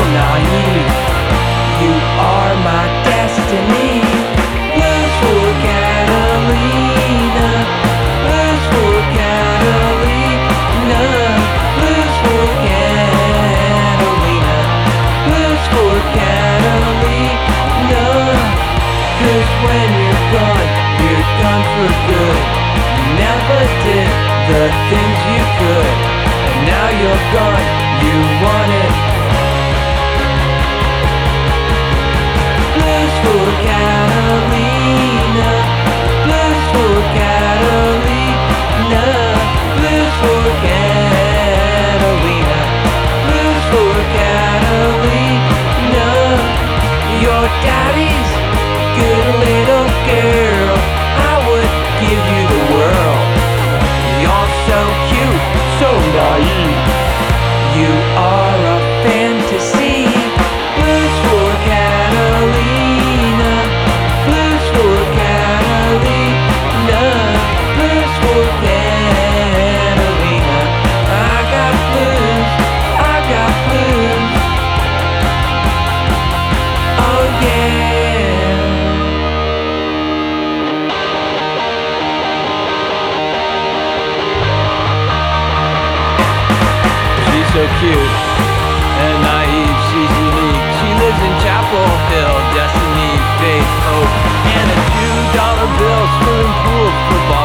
naive. You are my destiny. Blues for Catalina. Blues for Catalina. Blues for Catalina. Blues for Catalina. 'Cause when you're gone for good. You never did the things you could, and now you're gone, you want it. Blues for Catalina. Blues for Catalina. Blues for Catalina. Blues for Catalina. Your daddy's good little girl. I would give you the world. You're so cute, so naive. You are a fantasy. Blues for Catalina. Blues for Catalina. Blues for Catalina. I got blues. I got blues. Oh yeah. She's so cute and naive, she's unique. She lives in Chapel Hill, destiny, faith, hope, and a $2 bill, swimming pools, football